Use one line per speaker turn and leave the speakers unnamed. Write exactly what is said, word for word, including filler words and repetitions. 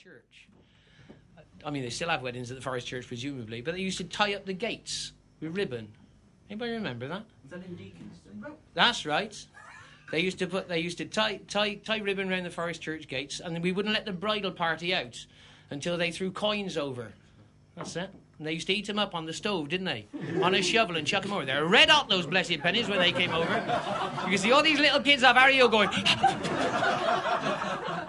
Church. I mean, they still have weddings at the Forest Church, presumably, but they used to tie up the gates with ribbon. Anybody remember that?
Was that in Deaconston?
That's right. They used to put, they used to tie, tie, tie ribbon around the Forest Church gates, and then we wouldn't let the bridal party out until they threw coins over. That's it. And they used to eat them up on the stove, didn't they? On a shovel and chuck them over. They were red hot, those blessed pennies, when they came over. You can see all these little kids have Ario going...